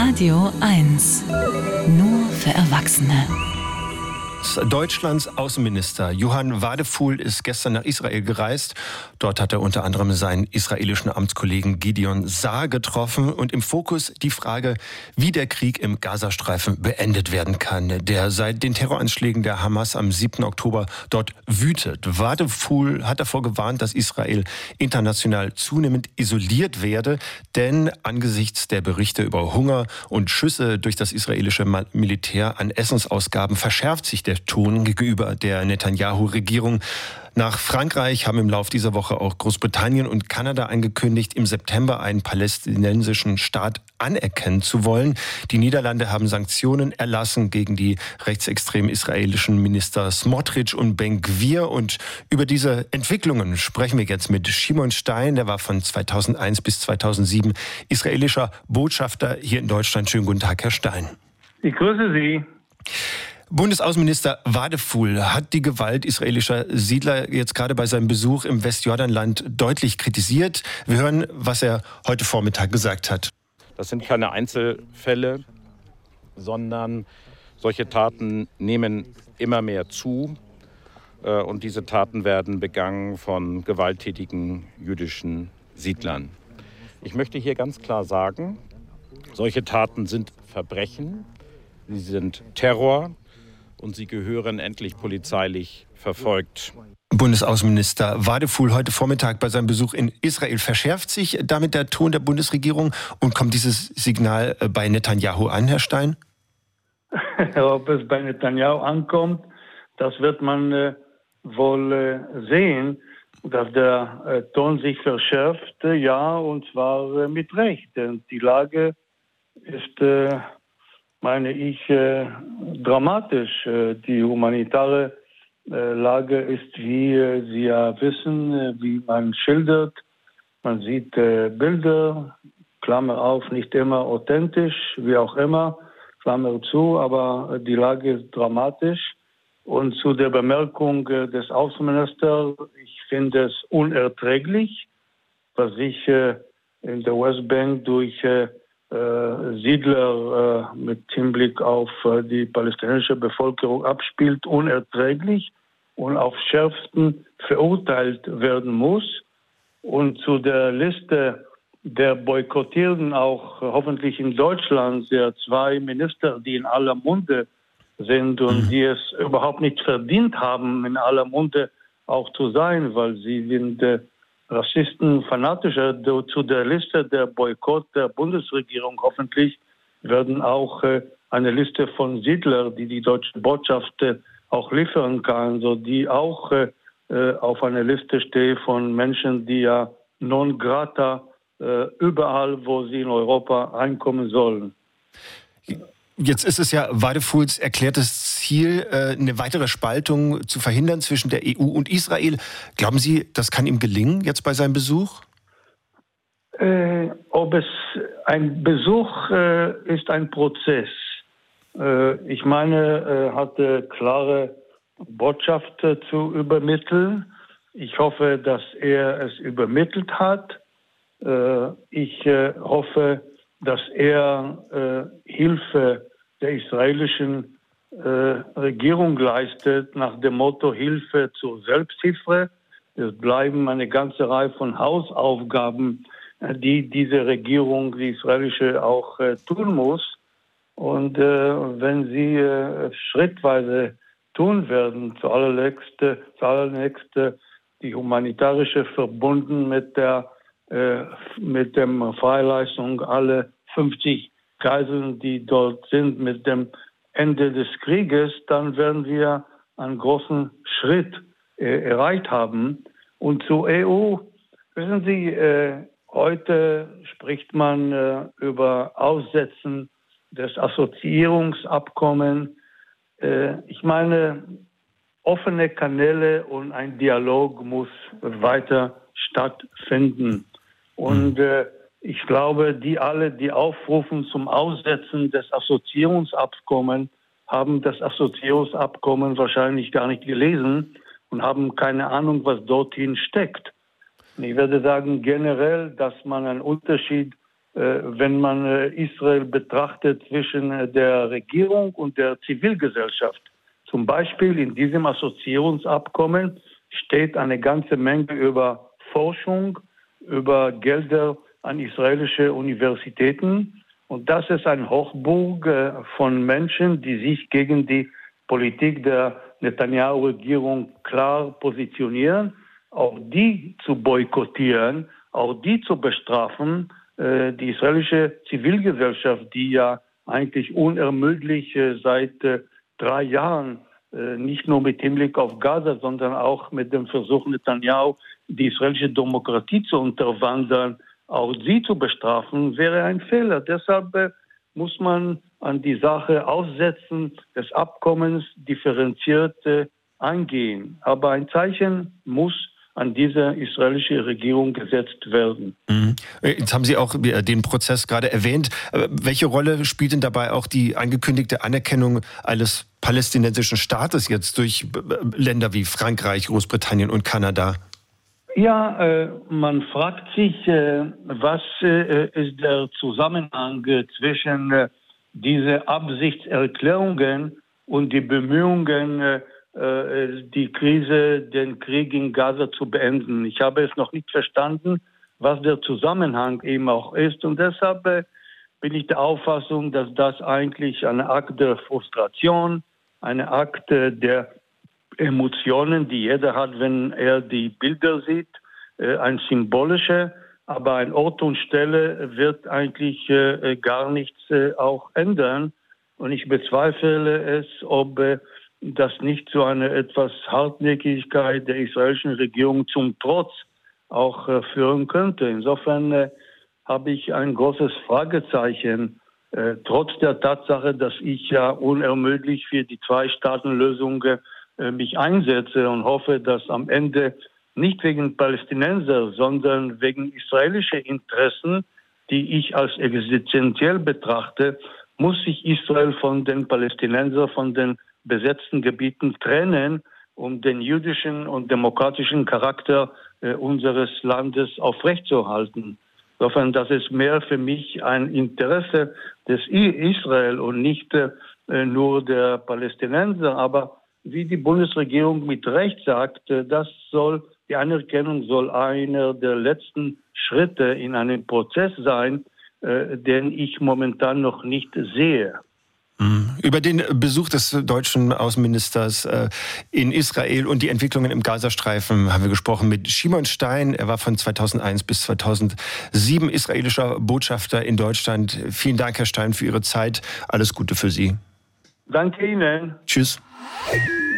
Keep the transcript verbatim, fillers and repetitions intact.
Radio eins. Nur für Erwachsene. Deutschlands Außenminister Johann Wadephul ist gestern nach Israel gereist. Dort hat er unter anderem seinen israelischen Amtskollegen Gideon Saar getroffen. Und im Fokus die Frage, wie der Krieg im Gazastreifen beendet werden kann, der seit den Terroranschlägen der Hamas am siebten Oktober dort wütet. Wadephul hat davor gewarnt, dass Israel international zunehmend isoliert werde. Denn angesichts der Berichte über Hunger und Schüsse durch das israelische Militär an Essensausgaben verschärft sich der Ton gegenüber der Netanyahu-Regierung. Nach Frankreich haben im Lauf dieser Woche auch Großbritannien und Kanada angekündigt, im September einen palästinensischen Staat anerkennen zu wollen. Die Niederlande haben Sanktionen erlassen gegen die rechtsextremen israelischen Minister Smotrich und Ben Gvir. Und über diese Entwicklungen sprechen wir jetzt mit Shimon Stein. Der war von zweitausendeins bis zweitausendsieben israelischer Botschafter hier in Deutschland. Schönen guten Tag, Herr Stein. Ich grüße Sie. Bundesaußenminister Wadephul hat die Gewalt israelischer Siedler jetzt gerade bei seinem Besuch im Westjordanland deutlich kritisiert. Wir hören, was er heute Vormittag gesagt hat. Das sind keine Einzelfälle, sondern solche Taten nehmen immer mehr zu. Und diese Taten werden begangen von gewalttätigen jüdischen Siedlern. Ich möchte hier ganz klar sagen, solche Taten sind Verbrechen, sie sind Terror. Und sie gehören endlich polizeilich verfolgt. Bundesaußenminister Wadephul heute Vormittag bei seinem Besuch in Israel. Verschärft sich damit der Ton der Bundesregierung und kommt dieses Signal bei Netanyahu an, Herr Stein? Ob es bei Netanyahu ankommt, das wird man äh, wohl äh, sehen, dass der äh, Ton sich verschärft. Äh, ja, und zwar äh, mit Recht. Denn die Lage ist... Äh, meine ich, äh, dramatisch. Äh, die humanitäre äh, Lage ist, wie äh, Sie ja wissen, äh, wie man schildert. Man sieht äh, Bilder, Klammer auf, nicht immer authentisch, wie auch immer, Klammer zu, aber äh, die Lage ist dramatisch. Und zu der Bemerkung äh, des Außenministers, ich finde es unerträglich, was sich äh, in der Westbank durch äh, Äh, Siedler äh, mit Hinblick auf äh, die palästinensische Bevölkerung abspielt, unerträglich und auf schärfsten verurteilt werden muss. Und zu der Liste der Boykottierten auch äh, hoffentlich in Deutschland der zwei Minister, die in aller Munde sind und die es überhaupt nicht verdient haben, in aller Munde auch zu sein, weil sie sind äh, Rassisten, Fanatischer. Zu der Liste der Boykott der Bundesregierung hoffentlich werden auch äh, eine Liste von Siedlern, die die deutsche Botschaft äh, auch liefern kann, so die auch äh, auf einer Liste stehen von Menschen, die ja non grata äh, überall, wo sie in Europa reinkommen sollen. Jetzt ist es ja Wadephuls erklärtes Ziel, eine weitere Spaltung zu verhindern zwischen der E U und Israel. Glauben Sie, das kann ihm gelingen jetzt bei seinem Besuch? Äh, ob es ein Besuch äh, ist ein Prozess. Äh, ich meine, er hatte klare Botschaft äh, zu übermitteln. Ich hoffe, dass er es übermittelt hat. Äh, ich äh, hoffe, dass er äh, Hilfe der israelischen äh, Regierung leistet, nach dem Motto Hilfe zur Selbsthilfe. Es bleiben eine ganze Reihe von Hausaufgaben, äh, die diese Regierung, die israelische, auch äh, tun muss. Und äh, wenn sie äh, schrittweise tun werden, zuallerletzt, äh, zuallerletzt äh, die humanitarische verbunden mit der äh, mit dem Freileistung alle fünfzig Geiseln, die dort sind, mit dem Ende des Krieges, dann werden wir einen großen Schritt äh, erreicht haben. Und zur E U, wissen Sie, äh, heute spricht man äh, über Aussetzen des Assoziierungsabkommens. Äh, ich meine, offene Kanäle und ein Dialog muss weiter stattfinden. Und äh, ich glaube, die alle, die aufrufen zum Aussetzen des Assoziierungsabkommens, haben das Assoziierungsabkommen wahrscheinlich gar nicht gelesen und haben keine Ahnung, was dorthin steckt. Und ich würde sagen, generell, dass man einen Unterschied wenn man Israel betrachtet zwischen der Regierung und der Zivilgesellschaft. Zum Beispiel in diesem Assoziierungsabkommen steht eine ganze Menge über Forschung, über Gelder an israelische Universitäten. Und das ist eine Hochburg von Menschen, die sich gegen die Politik der Netanyahu-Regierung klar positionieren. Auch die zu boykottieren, auch die zu bestrafen, die israelische Zivilgesellschaft, die ja eigentlich unermüdlich seit drei Jahren nicht nur mit Hinblick auf Gaza, sondern auch mit dem Versuch Netanyahu, die israelische Demokratie zu unterwandern, auch sie zu bestrafen, wäre ein Fehler. Deshalb muss man an die Sache Aussetzen des Abkommens differenziert eingehen. Aber ein Zeichen muss an diese israelische Regierung gesetzt werden. Mhm. Jetzt haben Sie auch den Prozess gerade erwähnt. Welche Rolle spielt denn dabei auch die angekündigte Anerkennung eines palästinensischen Staates jetzt durch Länder wie Frankreich, Großbritannien und Kanada? Ja, äh, man fragt sich, äh, was äh, ist der Zusammenhang äh, zwischen äh, diese Absichtserklärungen und die Bemühungen, äh, die Krise, den Krieg in Gaza zu beenden. Ich habe es noch nicht verstanden, was der Zusammenhang eben auch ist. Und deshalb äh, bin ich der Auffassung, dass das eigentlich ein Akt der Frustration, ein Akt der Emotionen, die jeder hat, wenn er die Bilder sieht, äh, ein symbolischer, aber an Ort und Stelle wird eigentlich äh, gar nichts äh, auch ändern. Und ich bezweifle es, ob äh, das nicht so eine etwas Hartnäckigkeit der israelischen Regierung zum Trotz auch äh, führen könnte. Insofern äh, habe ich ein großes Fragezeichen, äh, trotz der Tatsache, dass ich ja unermüdlich für die Zwei-Staaten-Lösung äh, mich einsetze und hoffe, dass am Ende nicht wegen Palästinenser, sondern wegen israelischer Interessen, die ich als existenziell betrachte, muss sich Israel von den Palästinensern, von den besetzten Gebieten trennen, um den jüdischen und demokratischen Charakter äh, unseres Landes aufrechtzuerhalten. Insofern, das ist mehr für mich ein Interesse des Israel und nicht äh, nur der Palästinenser. Aber wie die Bundesregierung mit Recht sagt, äh, das soll, die Anerkennung soll einer der letzten Schritte in einem Prozess sein, äh, den ich momentan noch nicht sehe. Über den Besuch des deutschen Außenministers in Israel und die Entwicklungen im Gazastreifen haben wir gesprochen mit Shimon Stein. Er war von zweitausendeins bis zweitausendsieben israelischer Botschafter in Deutschland. Vielen Dank, Herr Stein, für Ihre Zeit. Alles Gute für Sie. Danke Ihnen. Tschüss.